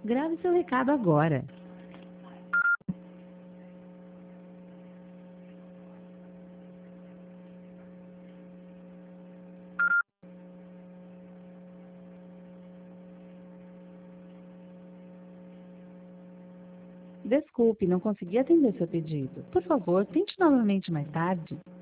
Grave seu recado agora. Desculpe, não consegui atender seu pedido. Por favor, tente novamente mais tarde.